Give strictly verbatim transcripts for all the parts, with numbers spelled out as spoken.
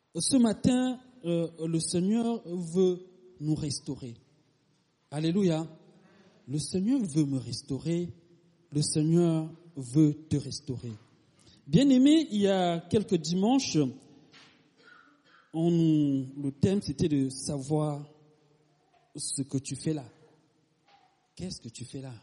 Ce matin, euh, le Seigneur veut nous restaurer. Alléluia. Le Seigneur veut me restaurer. Le Seigneur veut te restaurer. Bien-aimé, il y a quelques dimanches, on, le thème c'était de savoir ce que tu fais là. Qu'est-ce que tu fais là?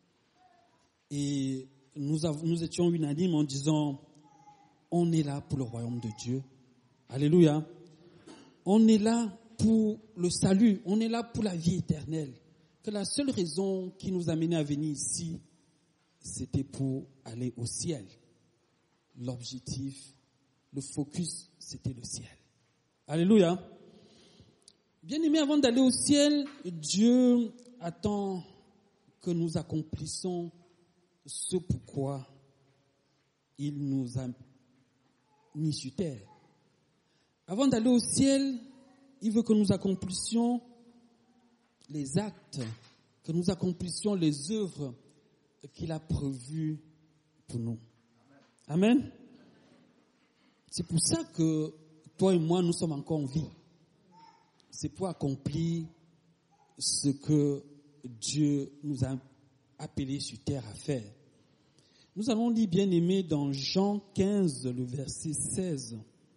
Et nous, avons, nous étions unanimes en disant, on est là pour le royaume de Dieu. Alléluia. On est là pour le salut. On est là pour la vie éternelle. Que la seule raison qui nous a menés à venir ici, c'était pour aller au ciel. L'objectif, le focus, c'était le ciel. Alléluia. Bien-aimés, avant d'aller au ciel, Dieu attend que nous accomplissions ce pourquoi il nous a mis sur terre. Avant d'aller au ciel, il veut que nous accomplissions les actes, que nous accomplissions les œuvres qu'il a prévues pour nous. Amen. C'est pour ça que toi et moi, nous sommes encore en vie. C'est pour accomplir ce que Dieu nous a appelés sur terre à faire. Nous allons lire, bien aimé, dans Jean quinze, le verset seize,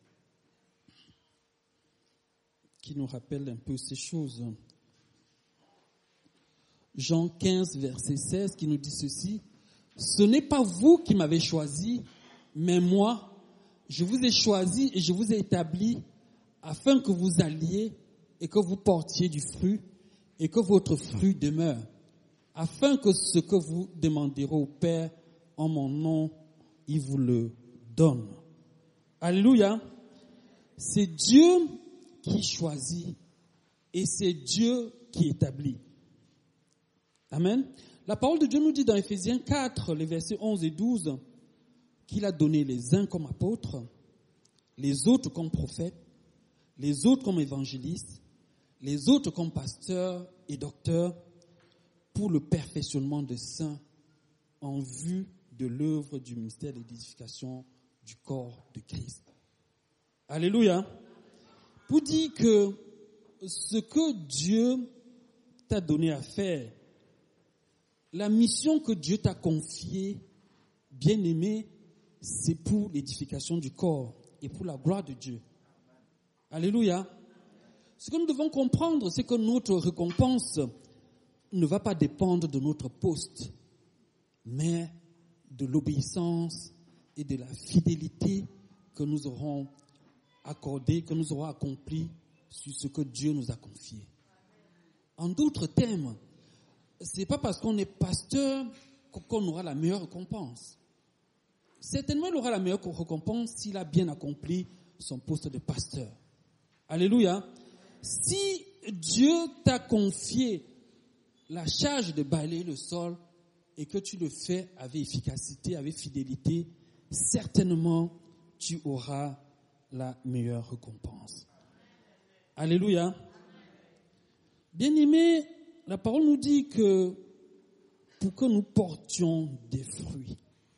qui nous rappelle un peu ces choses. Jean quinze, verset seize, qui nous dit ceci. Ce n'est pas vous qui m'avez choisi, mais moi, je vous ai choisi et je vous ai établi afin que vous alliez et que vous portiez du fruit et que votre fruit demeure, afin que ce que vous demanderez au Père en mon nom, il vous le donne. Alléluia. C'est Dieu qui choisit et c'est Dieu qui établit. Amen. La parole de Dieu nous dit dans Éphésiens quatre, les versets onze et douze, qu'il a donné les uns comme apôtres, les autres comme prophètes, les autres comme évangélistes, les autres comme pasteurs et docteurs, pour le perfectionnement des saints en vue de l'œuvre du ministère de l'édification du corps de Christ. Alléluia. Pour dire que ce que Dieu t'a donné à faire, la mission que Dieu t'a confiée, bien-aimé, c'est pour l'édification du corps et pour la gloire de Dieu. Alléluia. Ce que nous devons comprendre, c'est que notre récompense ne va pas dépendre de notre poste, mais de l'obéissance et de la fidélité que nous aurons accordée, que nous aurons accomplie sur ce que Dieu nous a confié. En d'autres termes, c'est pas parce qu'on est pasteur qu'on aura la meilleure récompense. Certainement, il aura la meilleure récompense s'il a bien accompli son poste de pasteur. Alléluia. Si Dieu t'a confié la charge de balayer le sol et que tu le fais avec efficacité, avec fidélité, certainement, tu auras la meilleure récompense. Alléluia. Bien-aimés, la parole nous dit que pour que nous portions des fruits,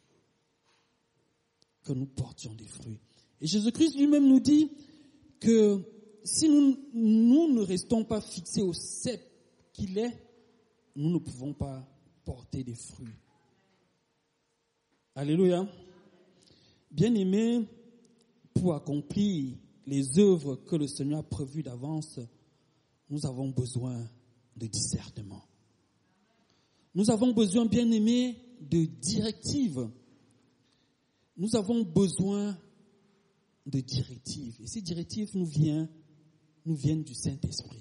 que nous portions des fruits. Et Jésus-Christ lui-même nous dit que si nous, nous ne restons pas fixés au cep qu'il est, nous ne pouvons pas porter des fruits. Alléluia. Bien-aimés, pour accomplir les œuvres que le Seigneur a prévues d'avance, nous avons besoin de discernement. Nous avons besoin, bien-aimés, de directives. Nous avons besoin de directives. Et ces directives nous viennent, nous viennent du Saint-Esprit.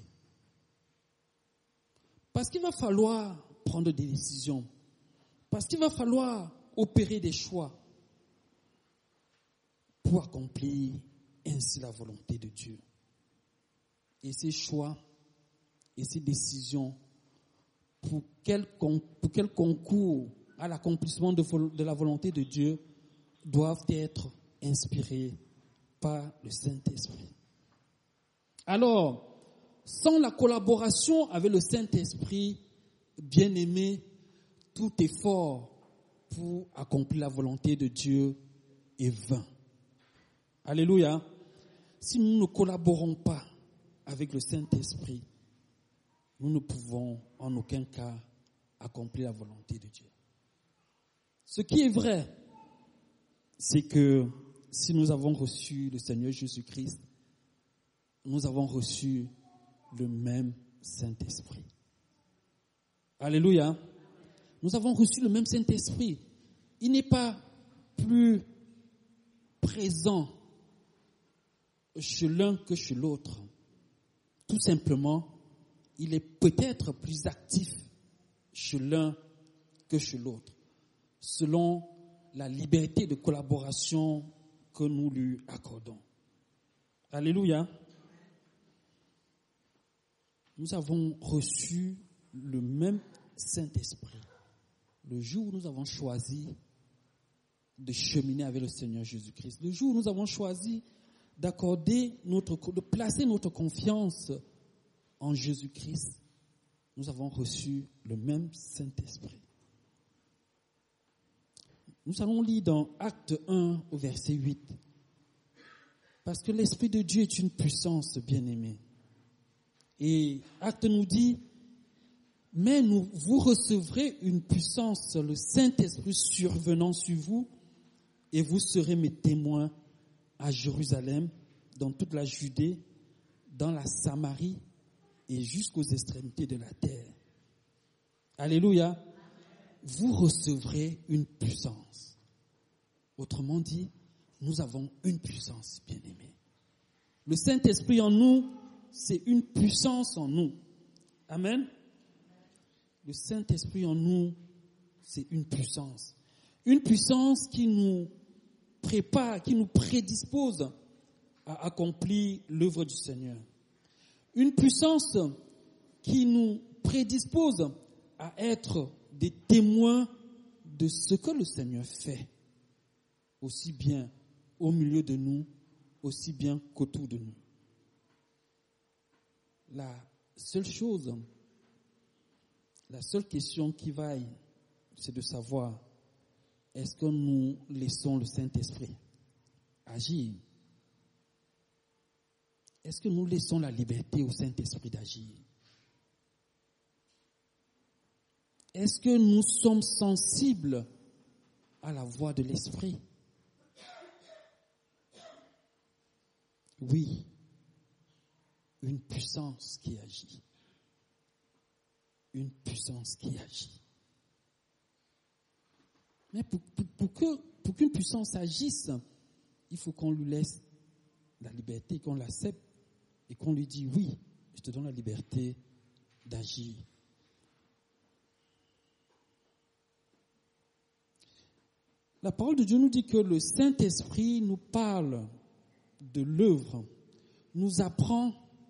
Parce qu'il va falloir prendre des décisions. Parce qu'il va falloir opérer des choix pour accomplir ainsi la volonté de Dieu. Et ces choix et ces décisions, pour quel, pour quel concours à l'accomplissement de, de la volonté de Dieu, doivent être inspirés par le Saint-Esprit. Alors, sans la collaboration avec le Saint-Esprit, bien-aimé, tout effort pour accomplir la volonté de Dieu est vain. Alléluia. si nous ne collaborons pas avec le Saint-Esprit, nous ne pouvons en aucun cas accomplir la volonté de Dieu. Ce qui est vrai, c'est que si nous avons reçu le Seigneur Jésus-Christ, nous avons reçu le même Saint-Esprit. Alléluia. Nous avons reçu le même Saint-Esprit. Il n'est pas plus présent chez l'un que chez l'autre. Tout simplement, il est peut-être plus actif chez l'un que chez l'autre, selon la liberté de collaboration que nous lui accordons. Alléluia. Nous avons reçu le même Saint-Esprit le jour où nous avons choisi de cheminer avec le Seigneur Jésus-Christ, le jour où nous avons choisi d'accorder notre, de placer notre confiance en Jésus-Christ, nous avons reçu le même Saint-Esprit. Nous allons lire dans Acte un au verset huit. Parce que l'Esprit de Dieu est une puissance, bien-aimée. Et Acte nous dit, mais nous, vous recevrez une puissance, le Saint-Esprit survenant sur vous, et vous serez mes témoins à Jérusalem, dans toute la Judée, dans la Samarie et jusqu'aux extrémités de la terre. Alléluia. Vous recevrez une puissance. Autrement dit, nous avons une puissance, bien-aimée. Le Saint-Esprit en nous, c'est une puissance en nous. Amen. Le Saint-Esprit en nous, c'est une puissance. Une puissance qui nous prépare, qui nous prédispose à accomplir l'œuvre du Seigneur. Une puissance qui nous prédispose à être des témoins de ce que le Seigneur fait, aussi bien au milieu de nous, aussi bien qu'autour de nous. La seule chose, la seule question qui vaille, c'est de savoir, est-ce que nous laissons le Saint-Esprit agir? Est-ce que nous laissons la liberté au Saint-Esprit d'agir? Est-ce que nous sommes sensibles à la voix de l'Esprit? Oui, une puissance qui agit. Une puissance qui agit. Mais pour, pour, pour, que, pour qu'une puissance agisse, il faut qu'on lui laisse la liberté, qu'on l'accepte et qu'on lui dise oui, je te donne la liberté d'agir. La parole de Dieu nous dit que le Saint-Esprit nous parle de l'œuvre, nous apprend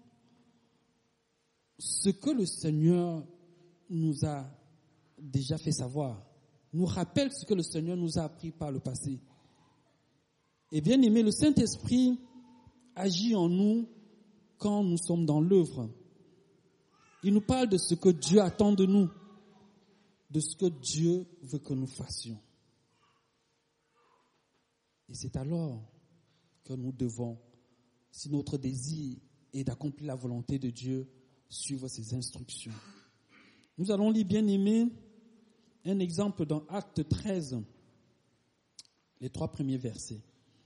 ce que le Seigneur nous a déjà fait savoir, nous rappelle ce que le Seigneur nous a appris par le passé. Et bien aimé, le Saint-Esprit agit en nous quand nous sommes dans l'œuvre. Il nous parle de ce que Dieu attend de nous, de ce que Dieu veut que nous fassions. Et c'est alors que nous devons, si notre désir est d'accomplir la volonté de Dieu, suivre ses instructions. Nous allons lire, bien aimé, un exemple dans Acte treize, les trois premiers versets.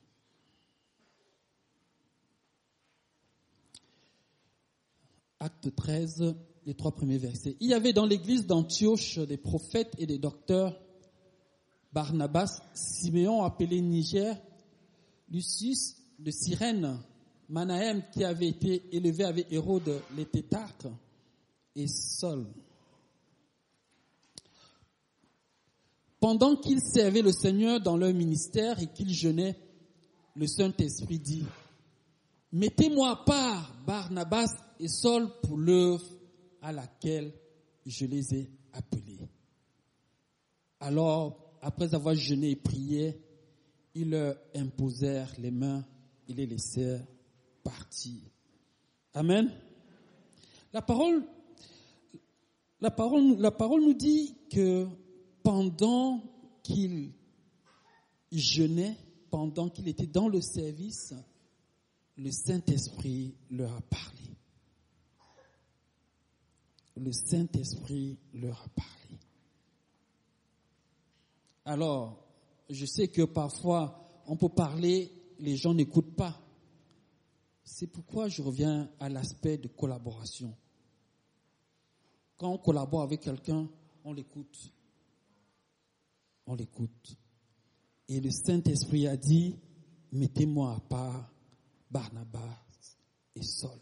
Acte treize, les trois premiers versets. Il y avait dans l'église d'Antioche des prophètes et des docteurs, Barnabas, Siméon appelé Niger, Lucius de Cyrène, Manahem qui avait été élevé avec Hérode les tétrarques, et Saul. Pendant qu'ils servaient le Seigneur dans leur ministère et qu'ils jeûnaient, le Saint-Esprit dit, « Mettez-moi à part Barnabas et Saul pour l'œuvre à laquelle je les ai appelés. » Alors, après avoir jeûné et prié, ils leur imposèrent les mains et les laissèrent partir. Amen. La parole, la parole, la parole nous dit que pendant qu'il jeûnait, pendant qu'il était dans le service, le Saint-Esprit leur a parlé. Le Saint-Esprit leur a parlé. Alors, je sais que parfois, on peut parler, les gens n'écoutent pas. C'est pourquoi je reviens à l'aspect de collaboration. Quand on collabore avec quelqu'un, on l'écoute. On l'écoute. Et le Saint-Esprit a dit, mettez-moi à part Barnabas et Saul.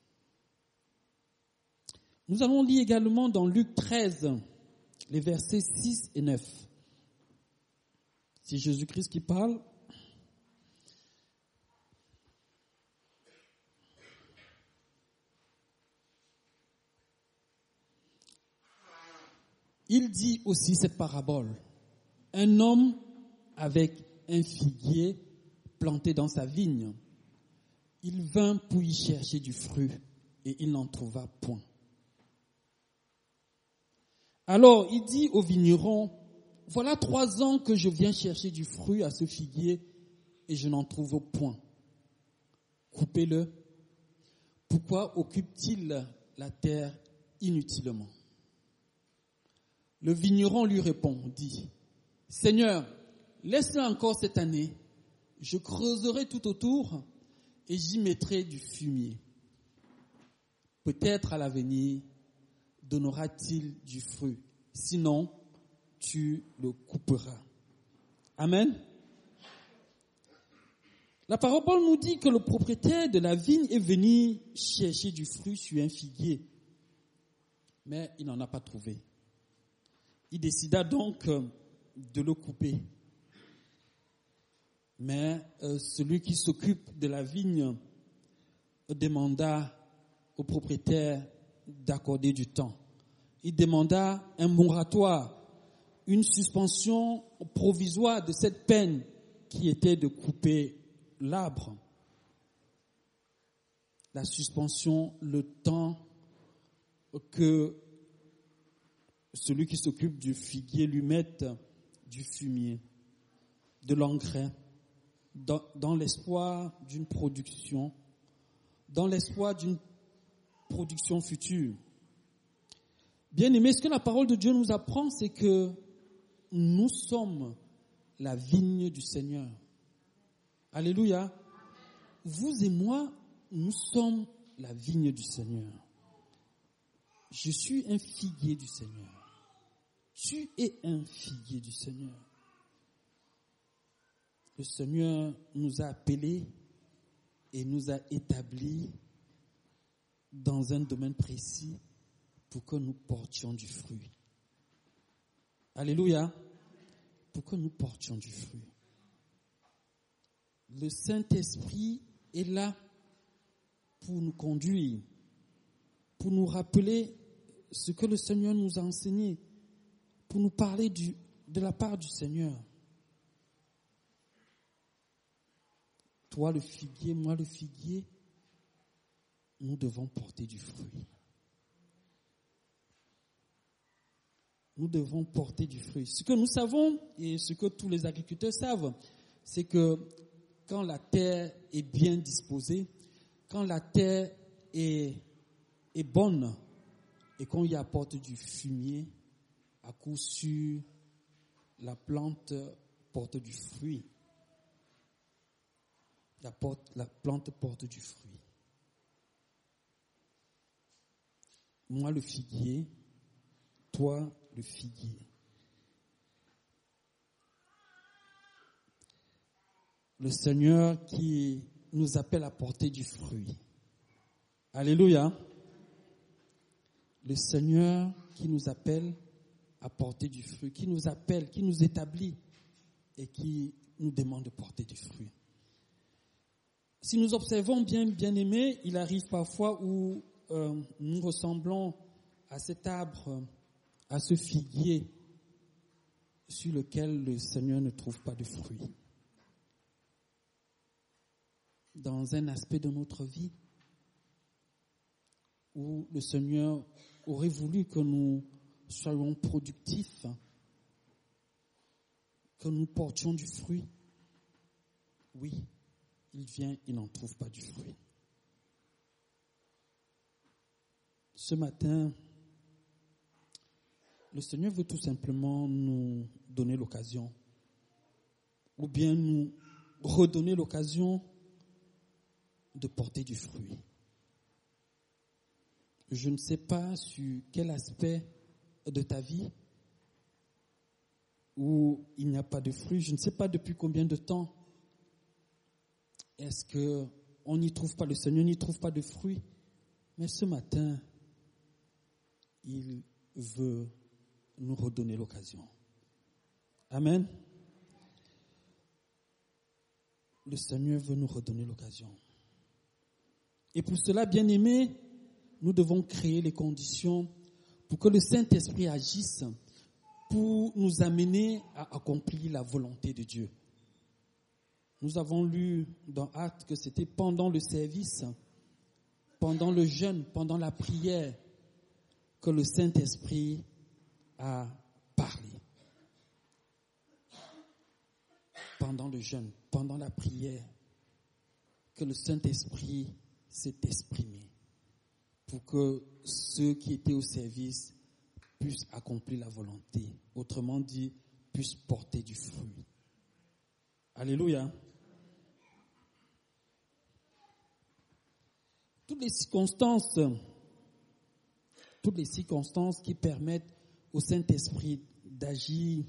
Nous allons lire également dans Luc treize, les versets six et neuf. C'est Jésus-Christ qui parle. Il dit aussi cette parabole. Un homme avec un figuier planté dans sa vigne. Il vint pour y chercher du fruit et il n'en trouva point. Alors il dit au vigneron, voilà trois ans que je viens chercher du fruit à ce figuier et je n'en trouve point. Coupez-le. Pourquoi occupe-t-il la terre inutilement? Le vigneron lui répond, dit, Seigneur, laisse-le encore cette année, je creuserai tout autour et j'y mettrai du fumier. Peut-être à l'avenir donnera-t-il du fruit, sinon tu le couperas. Amen. La parabole nous dit que le propriétaire de la vigne est venu chercher du fruit sur un figuier, mais il n'en a pas trouvé. Il décida donc de le couper. Mais euh, celui qui s'occupe de la vigne demanda au propriétaire d'accorder du temps. Il demanda un moratoire, une suspension provisoire de cette peine qui était de couper l'arbre. La suspension, le temps que celui qui s'occupe du figuier lui mette du fumier, de l'engrais, dans, dans l'espoir d'une production, dans l'espoir d'une production future. Bien aimé, ce que la parole de Dieu nous apprend, c'est que nous sommes la vigne du Seigneur. Alléluia. Vous et moi, nous sommes la vigne du Seigneur. Je suis un figuier du Seigneur. Tu es un figuier du Seigneur. Le Seigneur nous a appelés et nous a établis dans un domaine précis pour que nous portions du fruit. Alléluia. Pour que nous portions du fruit. Le Saint-Esprit est là pour nous conduire, pour nous rappeler ce que le Seigneur nous a enseigné, pour nous parler du, de la part du Seigneur. Toi le figuier, moi le figuier, nous devons porter du fruit. Nous devons porter du fruit. Ce que nous savons et ce que tous les agriculteurs savent, c'est que quand la terre est bien disposée, quand la terre est, est bonne et qu'on y apporte du fumier, à coup sûr, la plante porte du fruit. La, porte, la plante porte du fruit. Moi le figuier, toi le figuier. Le Seigneur qui nous appelle à porter du fruit. Alléluia. Le Seigneur qui nous appelle à porter du fruit, qui nous appelle, qui nous établit et qui nous demande de porter du fruit. Si nous observons bien, bien aimés, il arrive parfois où euh, nous ressemblons à cet arbre, à ce figuier sur lequel le Seigneur ne trouve pas de fruit. Dans un aspect de notre vie où le Seigneur aurait voulu que nous soyons productifs, que nous portions du fruit. Oui, il vient, il n'en trouve pas du fruit. Ce matin, le Seigneur veut tout simplement nous donner l'occasion, ou bien nous redonner l'occasion de porter du fruit. Je ne sais pas sur quel aspect de ta vie où il n'y a pas de fruit. Je ne sais pas depuis combien de temps est-ce qu'on n'y trouve pas, le Seigneur n'y trouve pas de fruit. Mais ce matin, il veut nous redonner l'occasion. Amen. Le Seigneur veut nous redonner l'occasion. Et pour cela, bien-aimés, nous devons créer les conditions pour que le Saint-Esprit agisse, pour nous amener à accomplir la volonté de Dieu. Nous avons lu dans Actes que c'était pendant le service, pendant le jeûne, pendant la prière, que le Saint-Esprit a parlé. Pendant le jeûne, pendant la prière, que le Saint-Esprit s'est exprimé pour que ceux qui étaient au service puissent accomplir la volonté. Autrement dit, puissent porter du fruit. Alléluia. Toutes les circonstances, toutes les circonstances qui permettent au Saint-Esprit d'agir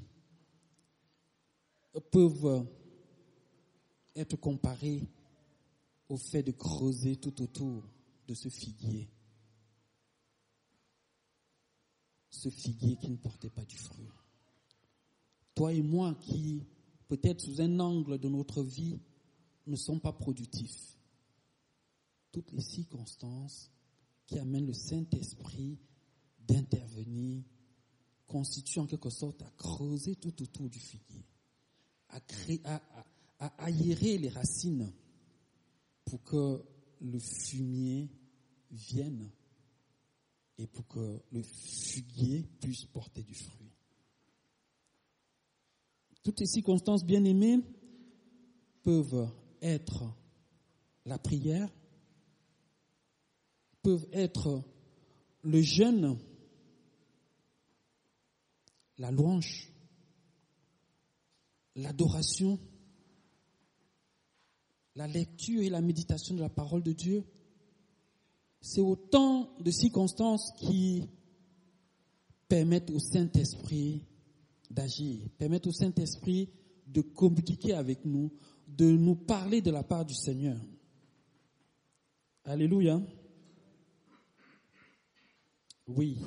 peuvent être comparées au fait de creuser tout autour de ce figuier. Ce figuier qui ne portait pas du fruit. Toi et moi qui, peut-être sous un angle de notre vie, ne sommes pas productifs. Toutes les circonstances qui amènent le Saint-Esprit d'intervenir constituent en quelque sorte à creuser tout autour du figuier, à, créer, à, à, à aérer les racines pour que le fumier vienne et pour que le figuier puisse porter du fruit. Toutes les circonstances bien-aimées peuvent être la prière, peuvent être le jeûne, la louange, l'adoration, la lecture et la méditation de la parole de Dieu. C'est autant de circonstances qui permettent au Saint-Esprit d'agir, permettent au Saint-Esprit de communiquer avec nous, de nous parler de la part du Seigneur. Alléluia. Oui,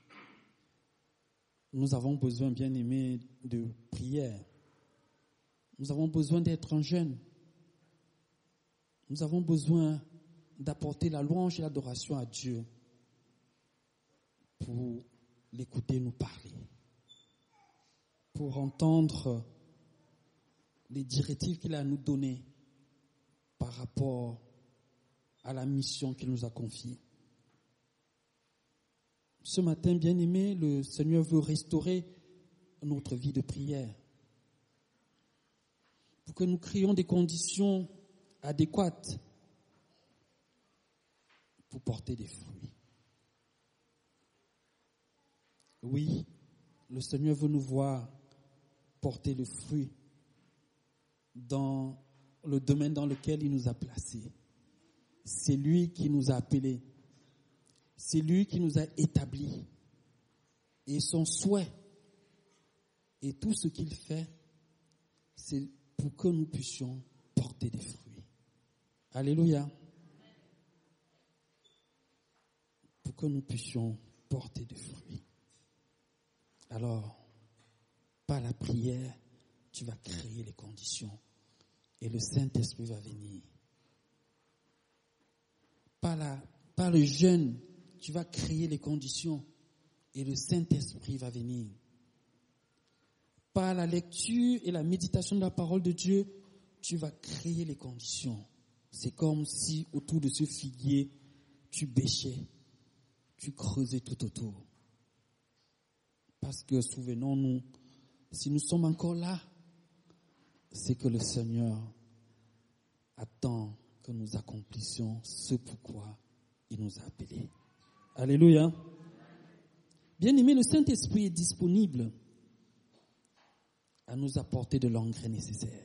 nous avons besoin, bien aimés, de prière. Nous avons besoin d'être en jeûne. Nous avons besoin d'apporter la louange et l'adoration à Dieu pour l'écouter nous parler, pour entendre les directives qu'il a à nous donner par rapport à la mission qu'il nous a confiée. Ce matin, bien-aimé, le Seigneur veut restaurer notre vie de prière pour que nous créions des conditions adéquates pour porter des fruits. Oui, le Seigneur veut nous voir porter le fruit dans le domaine dans lequel il nous a placés. C'est lui qui nous a appelés. C'est lui qui nous a établis. Et son souhait et tout ce qu'il fait, c'est pour que nous puissions porter des fruits. Alléluia. Pour que nous puissions porter des fruits. Alors, par la prière, tu vas créer les conditions et le Saint-Esprit va venir. Par, la, par le jeûne, tu vas créer les conditions et le Saint-Esprit va venir. Par la lecture et la méditation de la parole de Dieu, tu vas créer les conditions. C'est comme si autour de ce figuier, tu bêchais, tu creusais tout autour. Parce que, souvenons-nous, si nous sommes encore là, c'est que le Seigneur attend que nous accomplissions ce pourquoi il nous a appelés. Alléluia. Bien-aimés, le Saint-Esprit est disponible à nous apporter de l'engrais nécessaire,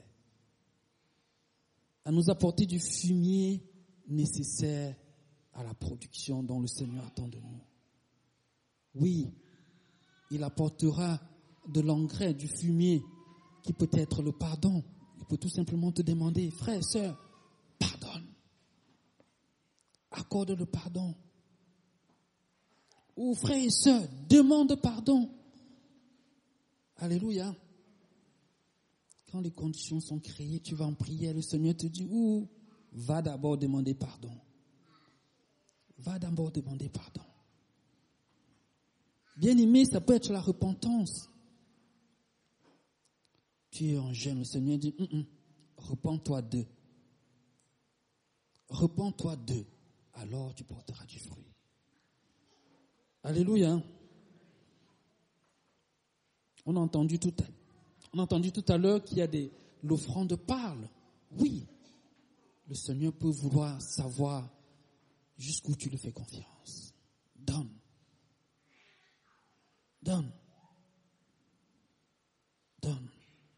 à nous apporter du fumier nécessaire à la production dont le Seigneur attend de nous. Oui, il apportera de l'engrais, du fumier, qui peut être le pardon. Il peut tout simplement te demander, frère, sœur, pardonne. Accorde le pardon. Ou frère et sœur, demande pardon. Alléluia. Quand les conditions sont créées, tu vas en prière, le Seigneur te dit, ou va d'abord demander pardon. Va d'abord demander pardon. Bien-aimé, ça peut être la repentance. Tu es en jeûne, le Seigneur dit, hum, hum, repens-toi d'eux. Repens-toi d'eux, alors tu porteras du fruit. Alléluia. On a entendu tout à, on a entendu tout à l'heure qu'il y a des, l'offrande parle. Oui, le Seigneur peut vouloir savoir jusqu'où tu lui fais confiance. Donne. Donne. Donne.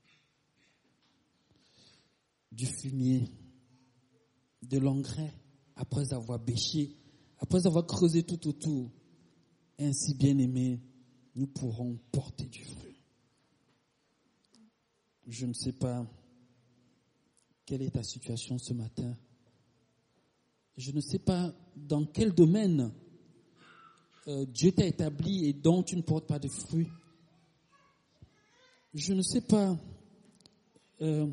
Du fumier, de l'engrais, après avoir bêché, après avoir creusé tout autour. Ainsi, bien-aimés, nous pourrons porter du fruit. Je ne sais pas quelle est ta situation ce matin. Je ne sais pas dans quel domaine euh, Dieu t'a établi et dont tu ne portes pas de fruits. Je ne sais pas euh,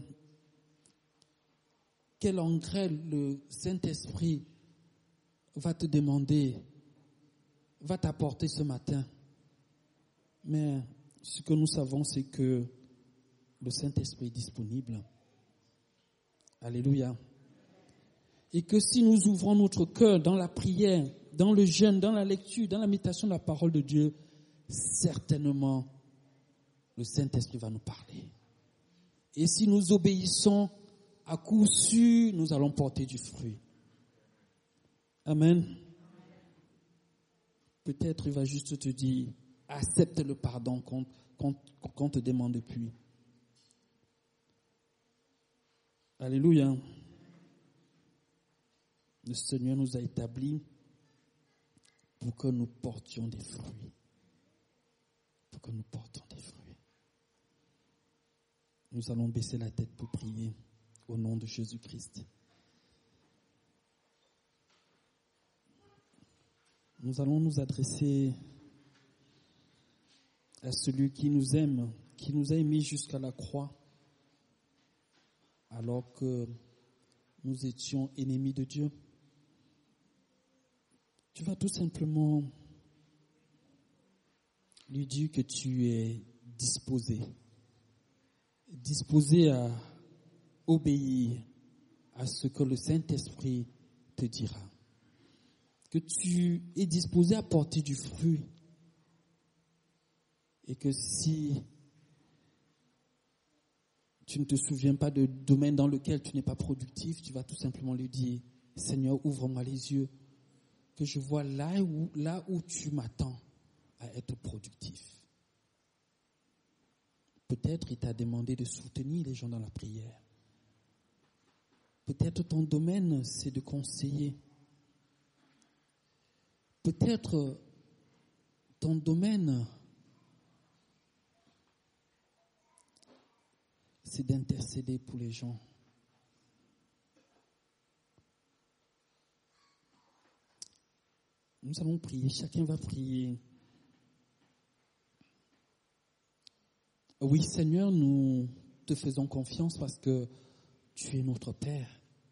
quel engrais le Saint-Esprit va te demander, va t'apporter ce matin. Mais ce que nous savons, c'est que le Saint-Esprit est disponible. Alléluia. Et que si nous ouvrons notre cœur dans la prière, dans le jeûne, dans la lecture, dans la méditation de la parole de Dieu, certainement, le Saint-Esprit va nous parler. Et si nous obéissons, à coup sûr, nous allons porter du fruit. Amen. Peut-être il va juste te dire, accepte le pardon qu'on, qu'on, qu'on te demande depuis. Alléluia. Le Seigneur nous a établis pour que nous portions des fruits. Pour que nous portions des fruits. Nous allons baisser la tête pour prier au nom de Jésus-Christ. Nous allons nous adresser à celui qui nous aime, qui nous a aimés jusqu'à la croix, alors que nous étions ennemis de Dieu. Tu vas tout simplement lui dire que tu es disposé, disposé à obéir à ce que le Saint-Esprit te dira. Que tu es disposé à porter du fruit. Et que si tu ne te souviens pas de domaine dans lequel tu n'es pas productif, tu vas tout simplement lui dire, Seigneur, ouvre-moi les yeux, que je vois là où, là où tu m'attends à être productif. Peut-être il t'a demandé de soutenir les gens dans la prière. Peut-être ton domaine, c'est de conseiller. Peut-être ton domaine, c'est d'intercéder pour les gens. Nous allons prier, chacun va prier. Oui, Seigneur, nous te faisons confiance parce que tu es notre Père.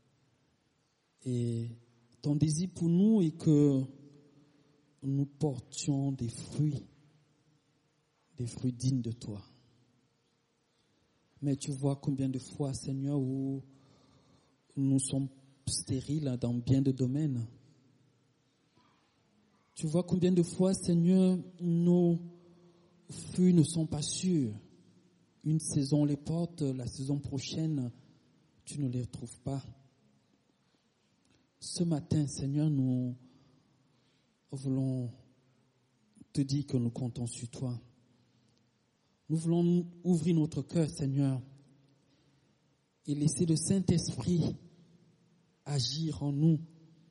Et ton désir pour nous est que nous portions des fruits, des fruits dignes de toi. Mais tu vois combien de fois, Seigneur, où nous sommes stériles dans bien de domaines. Tu vois combien de fois, Seigneur, nos fruits ne sont pas sûrs. Une saison on les porte, la saison prochaine, tu ne les retrouves pas. Ce matin, Seigneur, nous voulons te dire que nous comptons sur toi. Nous voulons ouvrir notre cœur, Seigneur, et laisser le Saint-Esprit agir en nous.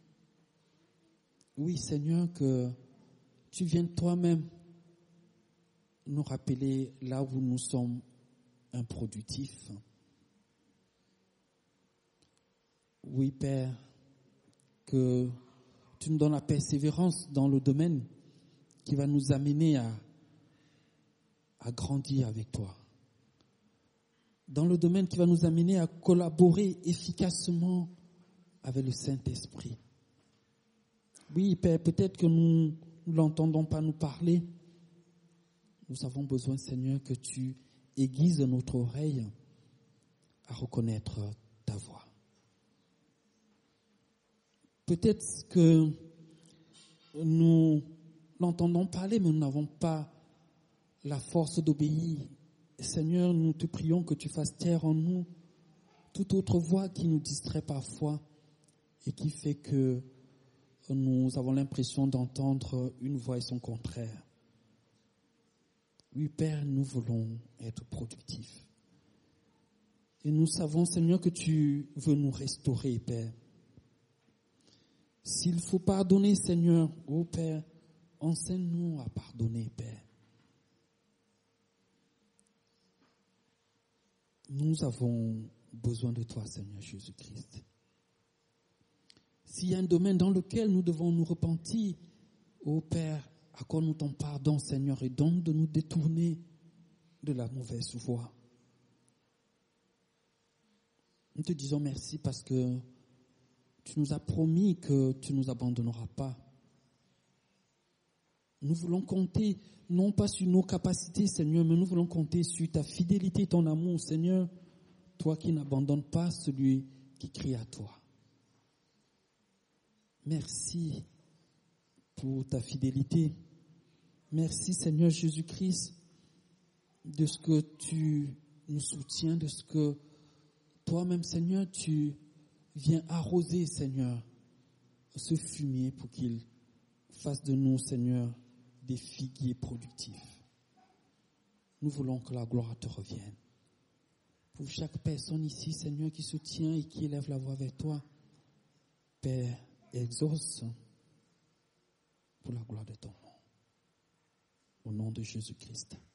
Oui, Seigneur, que tu viennes toi-même nous rappeler là où nous sommes improductifs. Oui, Père, que tu nous donnes la persévérance dans le domaine qui va nous amener à, à grandir avec toi. Dans le domaine qui va nous amener à collaborer efficacement avec le Saint-Esprit. Oui, Père, peut-être que nous ne l'entendons pas nous parler. Nous avons besoin, Seigneur, que tu aiguises notre oreille à reconnaître ta voix. Peut-être que nous l'entendons parler, mais nous n'avons pas la force d'obéir. Seigneur, nous te prions que tu fasses taire en nous toute autre voix qui nous distrait parfois et qui fait que nous avons l'impression d'entendre une voix et son contraire. Oui, Père, nous voulons être productifs. Et nous savons, Seigneur, que tu veux nous restaurer, Père. S'il faut pardonner, Seigneur, ô Père, enseigne-nous à pardonner, Père. Nous avons besoin de toi, Seigneur Jésus-Christ. S'il y a un domaine dans lequel nous devons nous repentir, ô Père, accorde-nous ton pardon, Seigneur, et donne de nous détourner de la mauvaise voie. Nous te disons merci parce que tu nous as promis que tu ne nous abandonneras pas. Nous voulons compter, non pas sur nos capacités, Seigneur, mais nous voulons compter sur ta fidélité, ton amour, Seigneur, toi qui n'abandonnes pas celui qui crie à toi. Merci pour ta fidélité. Merci, Seigneur Jésus-Christ, de ce que tu nous soutiens, de ce que toi-même, Seigneur, tu viens arroser, Seigneur, ce fumier pour qu'il fasse de nous, Seigneur, des figuiers productifs. Nous voulons que la gloire te revienne. Pour chaque personne ici, Seigneur, qui se tient et qui élève la voix vers toi, Père, exauce pour la gloire de ton nom. Au nom de Jésus-Christ.